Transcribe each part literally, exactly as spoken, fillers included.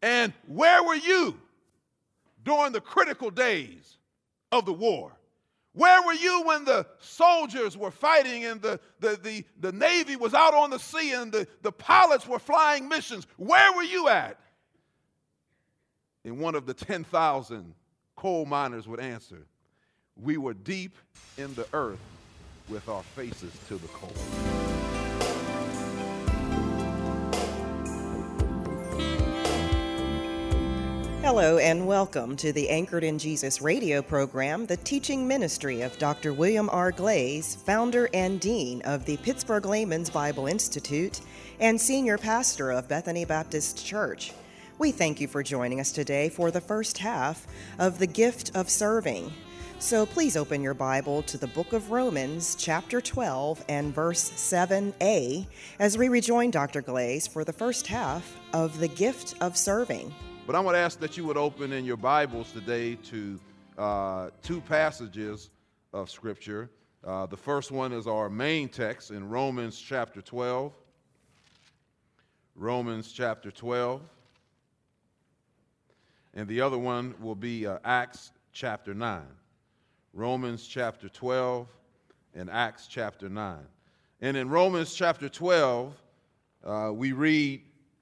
And where were you during the critical days of the war? Where were you when the soldiers were fighting and the, the, the, the Navy was out on the sea and the, the pilots were flying missions? Where were you at? And one of the ten thousand coal miners would answer, we were deep in the earth with our faces to the coal. Hello and welcome to the Anchored in Jesus radio program, the teaching ministry of Doctor William R. Glaze, founder and dean of the Pittsburgh Layman's Bible Institute and senior pastor of Bethany Baptist Church. We thank you for joining us today for the first half of The Gift of Serving. So please open your Bible to the book of Romans, chapter twelve and verse seven a, as we rejoin Doctor Glaze for the first half of The Gift of Serving. But I want to ask that you would open in your Bibles today to uh, two passages of Scripture. Uh, the first one is our main text in Romans chapter twelve. Romans chapter twelve. And the other one will be uh, Acts chapter nine. Romans chapter twelve and Acts chapter nine. And in Romans chapter twelve, uh, we read,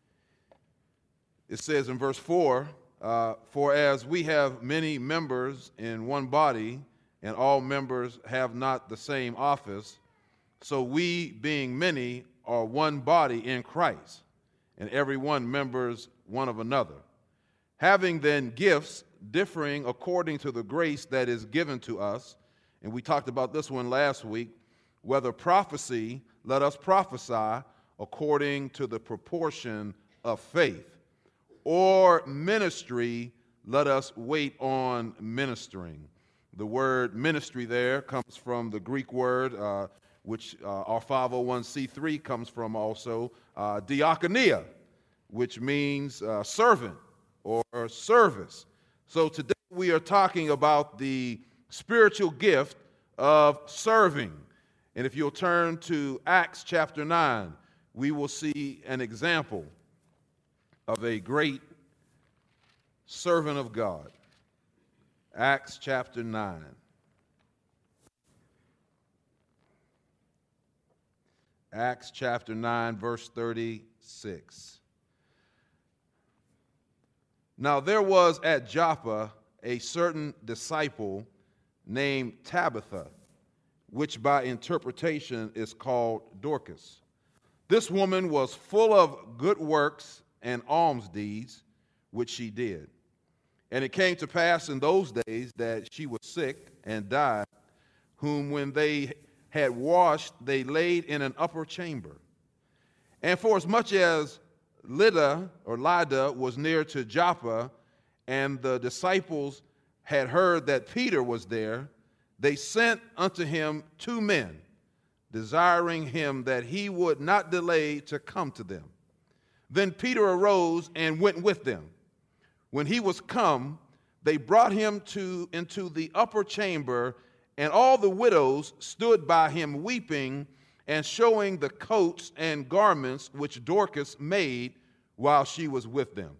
it says in verse four, uh, for as we have many members in one body, and all members have not the same office, so we, being many, are one body in Christ, and every one members one of another. Having then gifts differing according to the grace that is given to us, and we talked about this one last week, whether prophecy, let us prophesy according to the proportion of faith, or ministry, let us wait on ministering. The word ministry there comes from the Greek word, uh, which uh, our five oh one c three comes from also, uh, diakonia, which means uh, servant or service. So today we are talking about the spiritual gift of serving. And if you'll turn to Acts chapter nine, we will see an example of a great servant of God. Acts chapter nine. Acts chapter nine, verse thirty-six. Now there was at Joppa a certain disciple named Tabitha, which by interpretation is called Dorcas. This woman was full of good works and alms deeds, which she did. And it came to pass in those days that she was sick and died, whom when they had washed, they laid in an upper chamber. And for as much as Lydda or Lydda was near to Joppa, and the disciples had heard that Peter was there, they sent unto him two men, desiring him that he would not delay to come to them. Then Peter arose and went with them. When he was come, they brought him to into the upper chamber, and all the widows stood by him weeping and showing the coats and garments which Dorcas made while she was with them.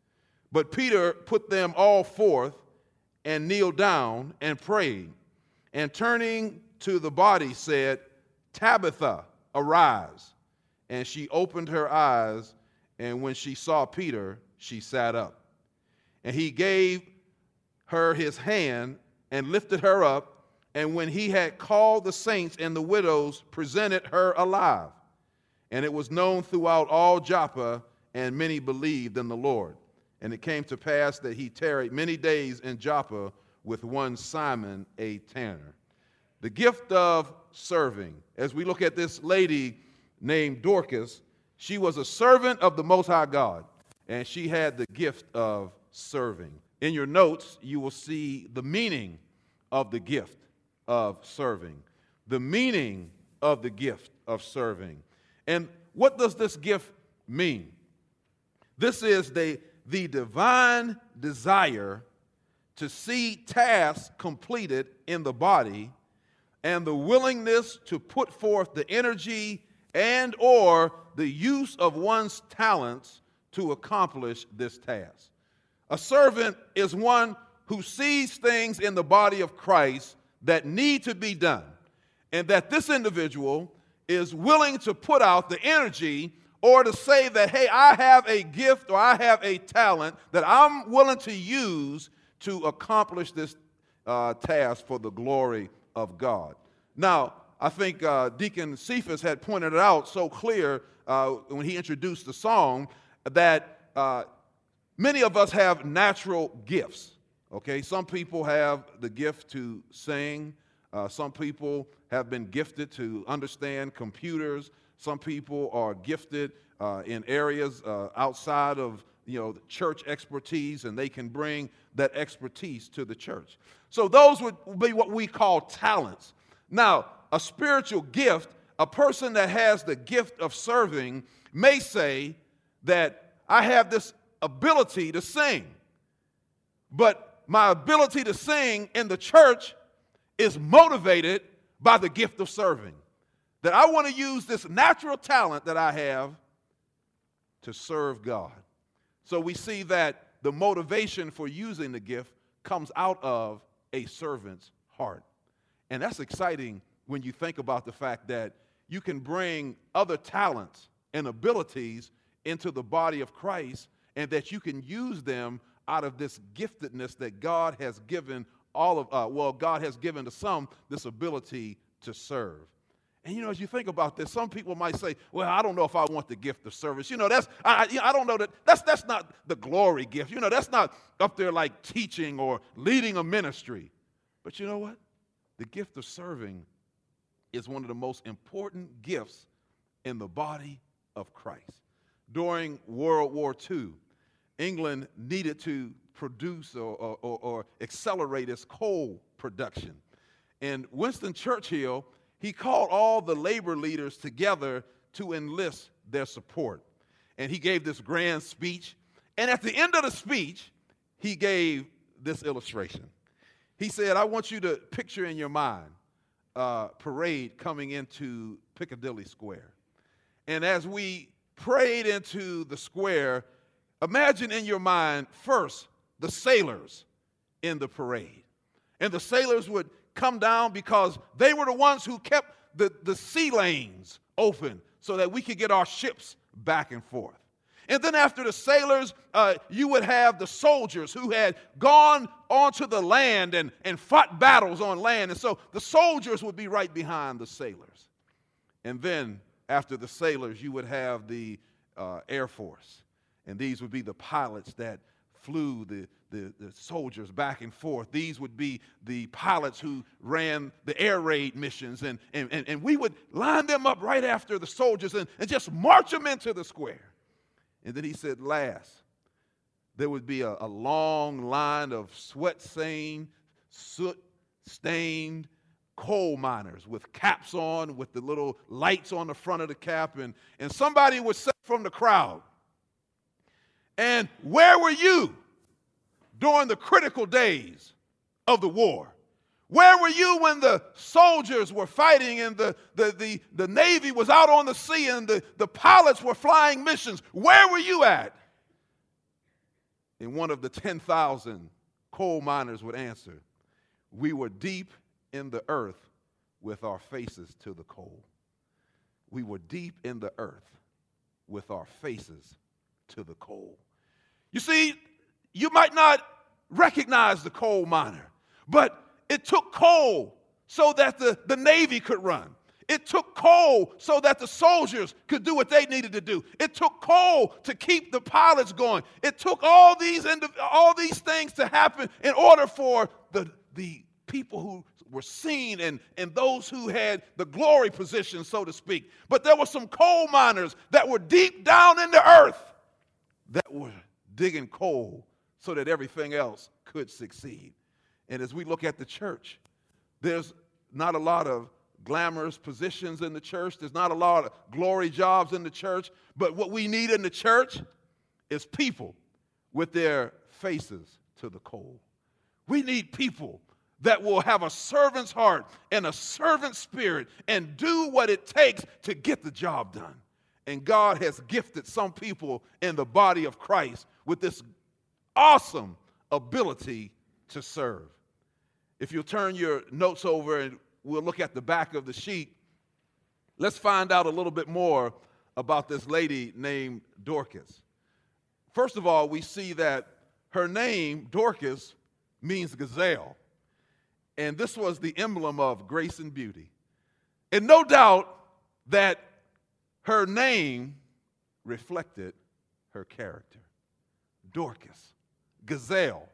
But Peter put them all forth and kneeled down and prayed, and turning to the body said, Tabitha, arise. And she opened her eyes, and when she saw Peter, she sat up. And he gave her his hand and lifted her up, and when he had called the saints and the widows, presented her alive. And it was known throughout all Joppa, and many believed in the Lord. And it came to pass that he tarried many days in Joppa with one Simon a tanner. The gift of serving. As we look at this lady named Dorcas, she was a servant of the Most High God, and she had the gift of serving. In your notes, you will see the meaning of the gift of serving. The meaning of the gift of serving. And what does this gift mean? This is the, the divine desire to see tasks completed in the body and the willingness to put forth the energy and or the use of one's talents to accomplish this task. A servant is one who sees things in the body of Christ that need to be done, and that this individual is willing to put out the energy or to say that, hey, I have a gift or I have a talent that I'm willing to use to accomplish this uh, task for the glory of God. Now, I think uh, Deacon Cephas had pointed it out so clear uh, when he introduced the song that uh, many of us have natural gifts, okay? Some people have the gift to sing. Uh, some people have been gifted to understand computers. Some people are gifted uh, in areas uh, outside of, you know, church expertise, and they can bring that expertise to the church. So those would be what we call talents. Now, a spiritual gift, a person that has the gift of serving may say that I have this ability to sing, but my ability to sing in the church is motivated by the gift of serving. That I want to use this natural talent that I have to serve God. So we see that the motivation for using the gift comes out of a servant's heart. And that's exciting when you think about the fact that you can bring other talents and abilities into the body of Christ, and that you can use them out of this giftedness that God has given all of, uh, well, God has given to some this ability to serve. And, you know, as you think about this, some people might say, well, I don't know if I want the gift of service. You know, that's, I, I don't know that, that's, that's not the glory gift. You know, that's not up there like teaching or leading a ministry. But you know what? The gift of serving is one of the most important gifts in the body of Christ. During World War Two, England needed to produce or, or, or accelerate its coal production. And Winston Churchill, he called all the labor leaders together to enlist their support. And he gave this grand speech. And at the end of the speech, he gave this illustration. He said, I want you to picture in your mind a parade coming into Piccadilly Square. And as we parade into the square, imagine in your mind first the sailors in the parade. And the sailors would come down because they were the ones who kept the, the sea lanes open so that we could get our ships back and forth. And then after the sailors, uh, you would have the soldiers who had gone onto the land and, and fought battles on land. And so the soldiers would be right behind the sailors. And then after the sailors, you would have the uh, Air Force. And these would be the pilots that flew the, the, the soldiers back and forth. These would be the pilots who ran the air raid missions. And, and, and, and we would line them up right after the soldiers and, and just march them into the square. And then he said, last, there would be a, a long line of sweat-stained, soot-stained coal miners with caps on, with the little lights on the front of the cap. And, and somebody would say from the crowd, and where were you during the critical days of the war? Where were you when the soldiers were fighting and the, the, the, the Navy was out on the sea and the, the pilots were flying missions? Where were you at? And one of the ten thousand coal miners would answer, we were deep in the earth with our faces to the coal. We were deep in the earth with our faces to the coal. You see, you might not recognize the coal miner, but it took coal so that the, the Navy could run. It took coal so that the soldiers could do what they needed to do. It took coal to keep the pilots going. It took all these, all these things to happen in order for the, the people who were seen and, and those who had the glory position, so to speak. But there were some coal miners that were deep down in the earth that were digging coal so that everything else could succeed. And as we look at the church, there's not a lot of glamorous positions in the church. There's not a lot of glory jobs in the church. But what we need in the church is people with their faces to the coal. We need people that will have a servant's heart and a servant spirit and do what it takes to get the job done. And God has gifted some people in the body of Christ with this awesome ability to serve. If you'll turn your notes over and we'll look at the back of the sheet, let's find out a little bit more about this lady named Dorcas. First of all, we see that her name, Dorcas, means gazelle. And this was the emblem of grace and beauty. And no doubt that her name reflected her character. Dorcas, gazelle,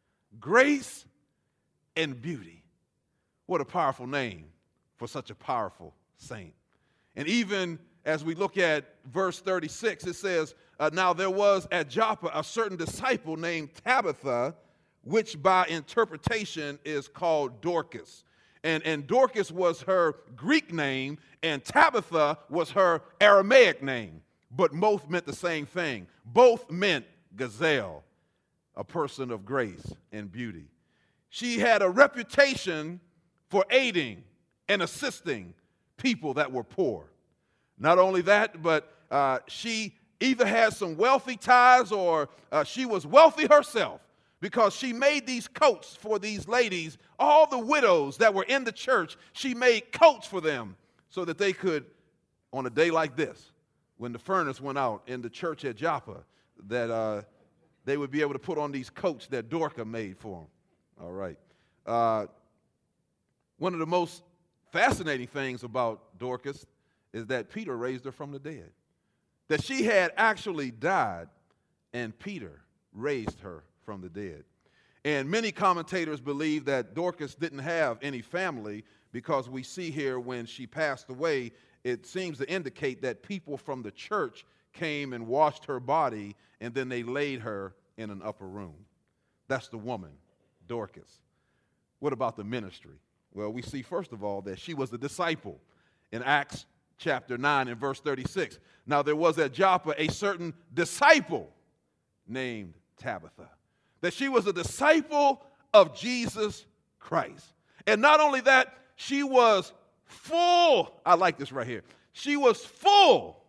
grace and beauty. What a powerful name for such a powerful saint. And even as we look at verse thirty-six, it says, uh, now there was at Joppa a certain disciple named Tabitha, which by interpretation is called Dorcas. And, and Dorcas was her Greek name, and Tabitha was her Aramaic name. But both meant the same thing. Both meant gazelle, a person of grace and beauty. She had a reputation for aiding and assisting people that were poor. Not only that, but uh, she either had some wealthy ties or uh, she was wealthy herself, because she made these coats for these ladies, all the widows that were in the church. She made coats for them so that they could, on a day like this, when the furnace went out in the church at Joppa, that uh, they would be able to put on these coats that Dorcas made for them. All right. Uh, one of the most fascinating things about Dorcas is that Peter raised her from the dead. That she had actually died, and Peter raised her from the dead. And many commentators believe that Dorcas didn't have any family, because we see here when she passed away, it seems to indicate that people from the church came and washed her body, and then they laid her in an upper room. That's the woman, Dorcas. What about the ministry? Well, we see, first of all, that she was a disciple. In Acts chapter nine and verse thirty-six, now there was at Joppa a certain disciple named Tabitha. That she was a disciple of Jesus Christ. And not only that, she was full, I like this right here, she was full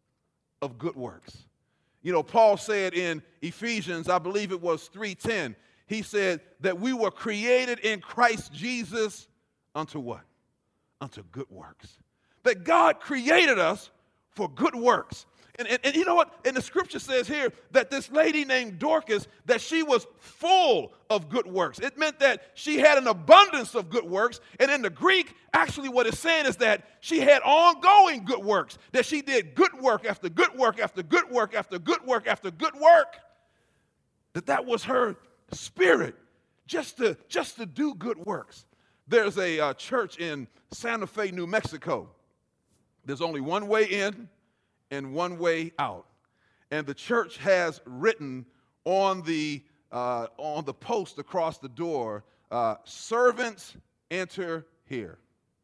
of good works. You know, Paul said in Ephesians, I believe it was three ten, he said that we were created in Christ Jesus unto what? Unto good works. That God created us for good works. And, and, and you know what? And the scripture says here that this lady named Dorcas, that she was full of good works. It meant that she had an abundance of good works. And in the Greek, actually what it's saying is that she had ongoing good works. That she did good work after good work after good work after good work after good work. That that was her spirit, just to, just to do good works. There's a uh, church in Santa Fe, New Mexico. There's only one way in and one way out. And the church has written on the, uh, on the post across the door, uh, servants enter here.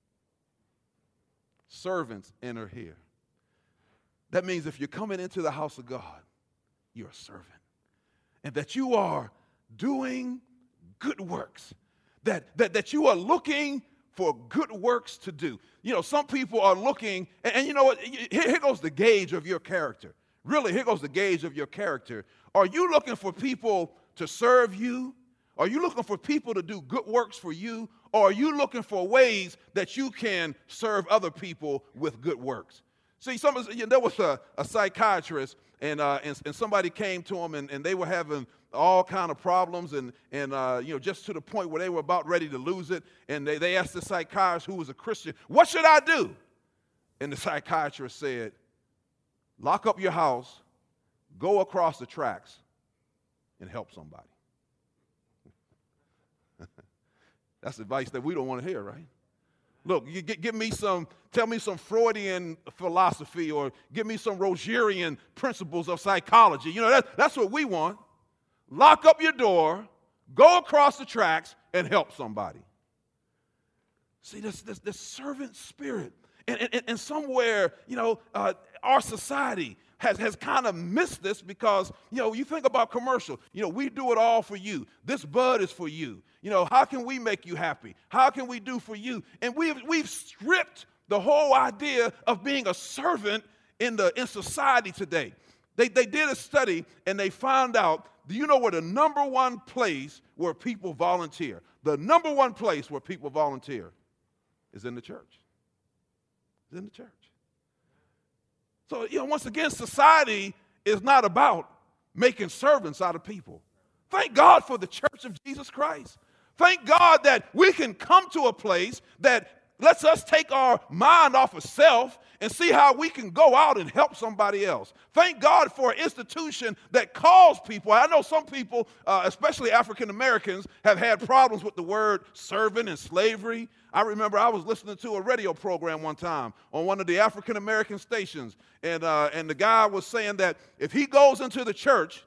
Servants enter here. That means if you're coming into the house of God, you're a servant. And that you are doing good works. That, that, that you are looking for good works to do. You know, some people are looking, and, and you know what, here, here goes the gauge of your character. Really, here goes the gauge of your character. Are you looking for people to serve you? Are you looking for people to do good works for you? Or are you looking for ways that you can serve other people with good works? See, some, you know, there was a, a psychiatrist, and, uh, and, and somebody came to him, and, and they were having all kind of problems, and, and uh, you know, just to the point where they were about ready to lose it. And they, they asked the psychiatrist, who was a Christian, what should I do? And the psychiatrist said, lock up your house, go across the tracks, and help somebody. That's advice that we don't want to hear, right? Look, you get, give me some, tell me some Freudian philosophy, or give me some Rogerian principles of psychology. You know, that, that's what we want. Lock up your door, go across the tracks, and help somebody. See, this, this, this servant spirit. And, and, and somewhere, you know, uh, our society has, has kind of missed this, because, you know, you think about commercial. You know, we do it all for you. This bud is for you. You know, how can we make you happy? How can we do for you? And we've, we've stripped the whole idea of being a servant in, the, in society today. They, they did a study, and they found out, do you know where the number one place where people volunteer? The number one place where people volunteer is in the church. It's in the church. So, you know, once again, society is not about making servants out of people. Thank God for the church of Jesus Christ. Thank God that we can come to a place that lets us take our mind off of self and see how we can go out and help somebody else. Thank God for an institution that calls people. I know some people, uh, especially African Americans, have had problems with the word servant and slavery. I remember I was listening to a radio program one time on one of the African American stations, and uh, and the guy was saying that if he goes into the church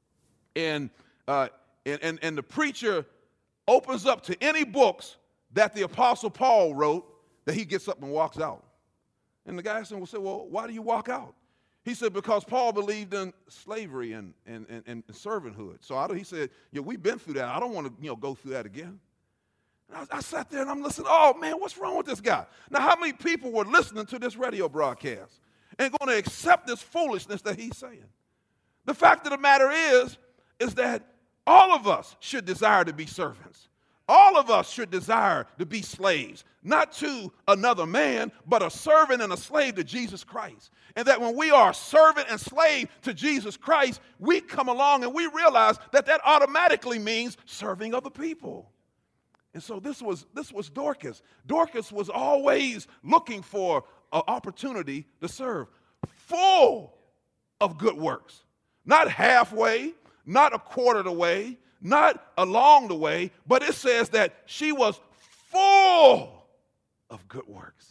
and uh, and, and and the preacher opens up to any books that the Apostle Paul wrote, that he gets up and walks out. And the guy asked him, well, why do you walk out? He said, because Paul believed in slavery and, and, and, and servanthood. So I, he said, yeah, we've been through that. I don't want to you know, go through that again. And I, I sat there and I'm listening, oh, man, what's wrong with this guy? Now, how many people were listening to this radio broadcast and going to accept this foolishness that he's saying? The fact of the matter is, is that all of us should desire to be servants. All of us should desire to be slaves, not to another man, but a servant and a slave to Jesus Christ. And that when we are a servant and slave to Jesus Christ, we come along and we realize that that automatically means serving other people. And so this was, this was Dorcas. Dorcas was always looking for an opportunity to serve, full of good works, not halfway, not a quarter of the way, not along the way, but it says that she was full of good works.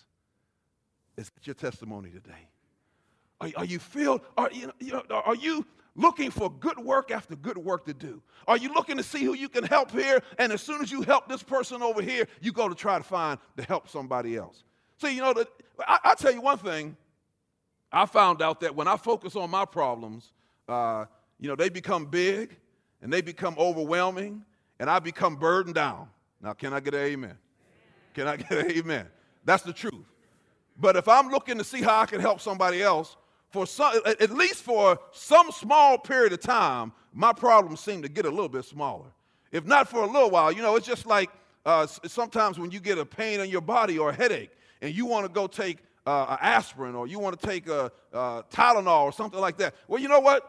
Is that your testimony today? Are, are you filled? Are you, you know, are you looking for good work after good work to do? Are you looking to see who you can help here, and as soon as you help this person over here, you go to try to find to help somebody else? See, you know, the, I, I'll tell you one thing. I found out that when I focus on my problems, uh, you know, they become big, and they become overwhelming, and I become burdened down. Now, can I get an amen? Can I get an amen? That's the truth. But if I'm looking to see how I can help somebody else, for some, at least for some small period of time, my problems seem to get a little bit smaller. If not for a little while, you know, it's just like uh, sometimes when you get a pain in your body or a headache, and you want to go take uh, an aspirin, or you want to take a, a Tylenol or something like that. Well, you know what?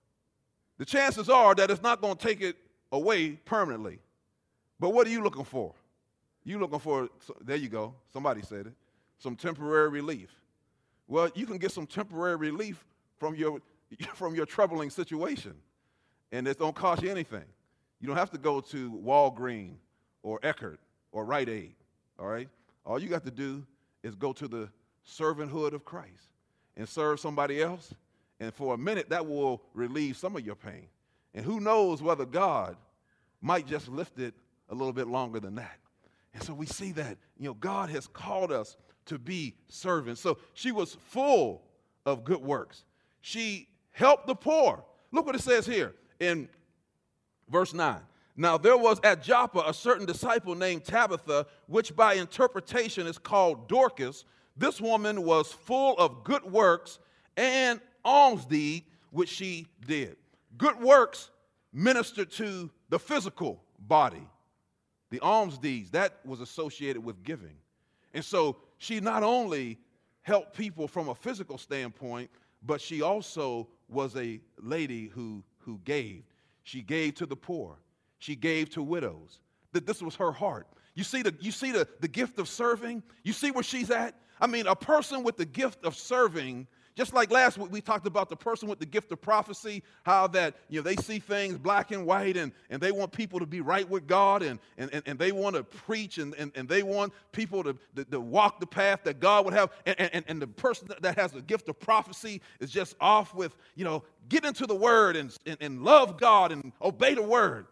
The chances are that it's not going to take it away permanently. But what are you looking for? You looking for, there you go, somebody said it, some temporary relief. Well, you can get some temporary relief from your, from your troubling situation, and it don't cost you anything. You don't have to go to Walgreens or Eckerd or Rite Aid, all right? All you got to do is go to the servanthood of Christ and serve somebody else. And for a minute, that will relieve some of your pain. And who knows whether God might just lift it a little bit longer than that. And so we see that, you know, God has called us to be servants. So she was full of good works. She helped the poor. Look what it says here in verse nine. Now there was at Joppa a certain disciple named Tabitha, which by interpretation is called Dorcas. This woman was full of good works and alms deed which she did. Good works ministered to the physical body. The alms deeds, that was associated with giving. And so she not only helped people from a physical standpoint, but she also was a lady who, who gave. She gave to the poor. She gave to widows. That this was her heart. You see the you see the, the gift of serving? You see where she's at? I mean, a person with the gift of serving, just like last week we talked about the person with the gift of prophecy, how that, you know, they see things black and white, and, and they want people to be right with God, and, and, and they want to preach, and, and, and they want people to, to, to walk the path that God would have. And, and, and the person that has the gift of prophecy is just off with, you know, get into the word and, and, and love God and obey the word.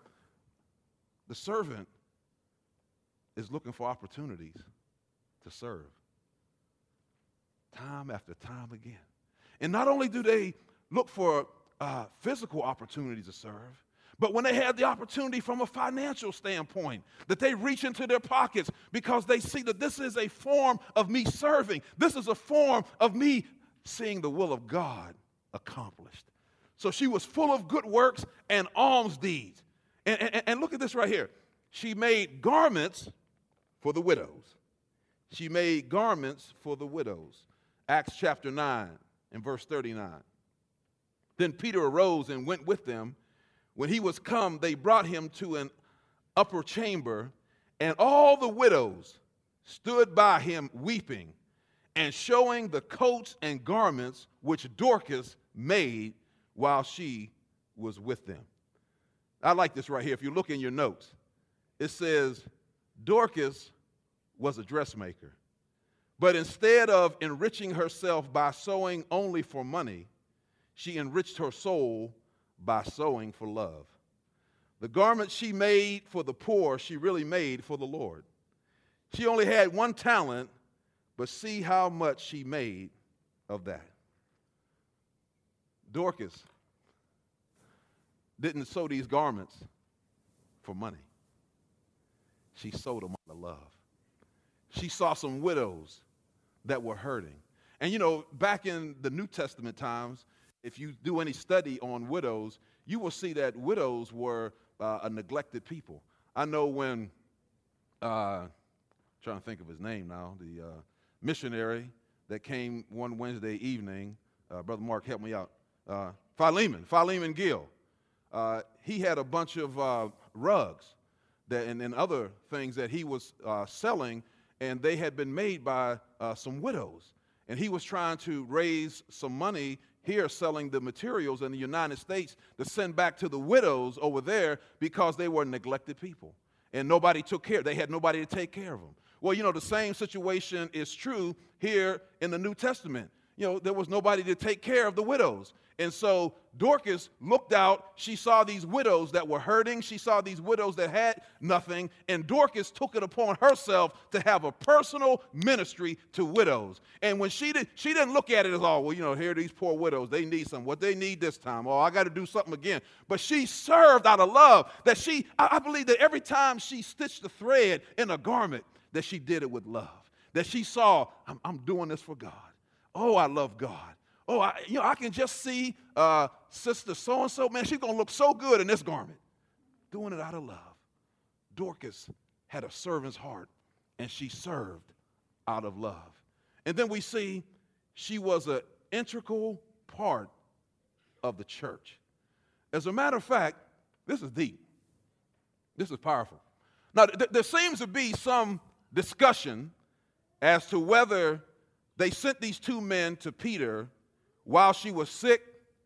The servant is looking for opportunities to serve. Time after time again. And not only do they look for uh, physical opportunities to serve, but when they have the opportunity from a financial standpoint, that they reach into their pockets because they see that this is a form of me serving. This is a form of me seeing the will of God accomplished. So she was full of good works and alms deeds. And, and, and look at this right here. She made garments for the widows. She made garments for the widows. Acts chapter nine and verse thirty-nine. Then Peter arose and went with them. When he was come, they brought him to an upper chamber, and all the widows stood by him weeping and showing the coats and garments which Dorcas made while she was with them. I like this right here. If you look in your notes, it says Dorcas was a dressmaker. But instead of enriching herself by sewing only for money, she enriched her soul by sewing for love. The garments she made for the poor, she really made for the Lord. She only had one talent, but see how much she made of that. Dorcas didn't sew these garments for money. She sewed them out of love. She saw some widows that were hurting. And you know, back in the New Testament times, if you do any study on widows, you will see that widows were uh, a neglected people. I know when, uh, trying to think of his name now, the uh, missionary that came one Wednesday evening, uh, Brother Mark, help me out, uh, Philemon, Philemon Gill. Uh, he had a bunch of uh, rugs that, and, and other things that he was uh, selling, and they had been made by uh, some widows. And he was trying to raise some money here selling the materials in the United States to send back to the widows over there because they were neglected people. And nobody took care. They had nobody to take care of them. Well, you know, the same situation is true here in the New Testament. You know, there was nobody to take care of the widows. And so Dorcas looked out. She saw these widows that were hurting. She saw these widows that had nothing. And Dorcas took it upon herself to have a personal ministry to widows. And when she did, she didn't look at it as, oh, well, you know, here are these poor widows. They need something. What they need this time. Oh, I got to do something again. But she served out of love. That she, I, I believe that every time she stitched a thread in a garment, that she did it with love. That she saw, I'm, I'm doing this for God. Oh, I love God. Oh, I, you know, I can just see uh, Sister so-and-so, man, she's going to look so good in this garment. Doing it out of love. Dorcas had a servant's heart, and she served out of love. And then we see she was an integral part of the church. As a matter of fact, this is deep. This is powerful. Now, th- there seems to be some discussion as to whether they sent these two men to Peter while she was sick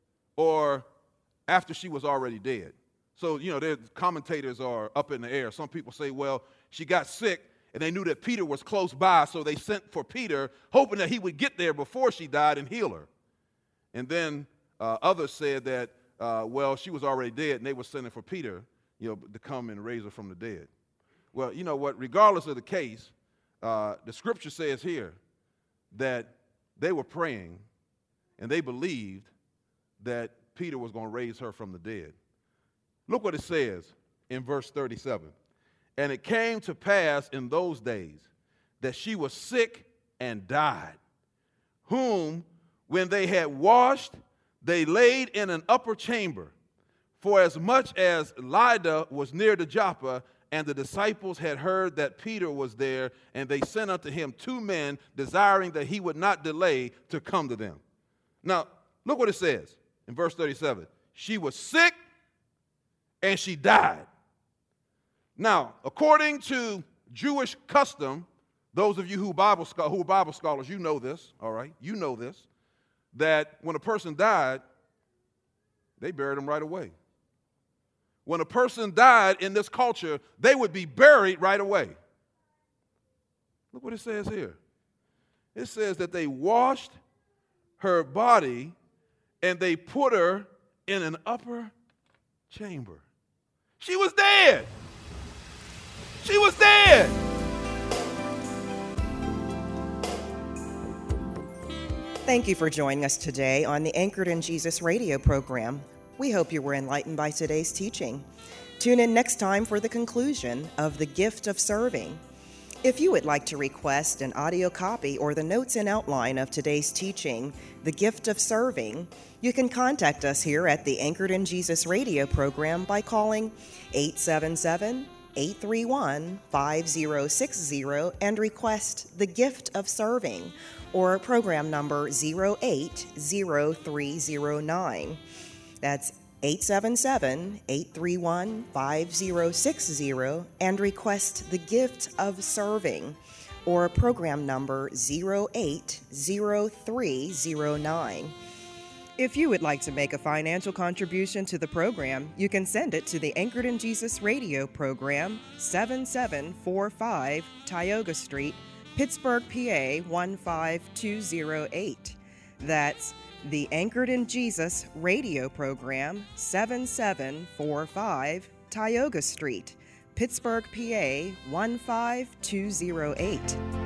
or after she was already dead. So, you know, the commentators are up in the air. Some people say, well, she got sick and they knew that Peter was close by, so they sent for Peter, hoping that he would get there before she died and heal her. And then uh, others said that, uh, well, she was already dead and they were sending for Peter, you know, to come and raise her from the dead. Well, you know what, regardless of the case, uh, the scripture says here that they were praying and they believed that Peter was going to raise her from the dead. Look what it says in verse thirty-seven. And it came to pass in those days that she was sick and died, whom when they had washed, they laid in an upper chamber. For as much as Lydda was near to Joppa, and the disciples had heard that Peter was there, and they sent unto him two men, desiring that he would not delay to come to them. Now, look what it says in verse thirty-seven. She was sick and she died. Now, according to Jewish custom, those of you who Bible who are Bible scholars, you know this, all right? You know this, that when a person died, they buried him right away. When a person died in this culture, they would be buried right away. Look what it says here. It says that they washed her body and they put her in an upper chamber. She was dead. She was dead. Thank you for joining us today on the Anchored in Jesus radio program. We hope you were enlightened by today's teaching. Tune in next time for the conclusion of The Gift of Serving. If you would like to request an audio copy or the notes and outline of today's teaching, The Gift of Serving, you can contact us here at the Anchored in Jesus radio program by calling eight seven seven, eight three one, five zero six zero and request The Gift of Serving or program number zero eight zero three zero nine. That's eight seven seven, eight three one, five zero six zero and request The Gift of Serving or program number zero eight zero three zero nine. If you would like to make a financial contribution to the program, you can send it to the Anchored in Jesus radio program, seven seven four five Tioga Street, Pittsburgh, P A one five two zero eight. That's the Anchored in Jesus radio program, seven seven four five Tioga Street, Pittsburgh, P A one five two zero eight.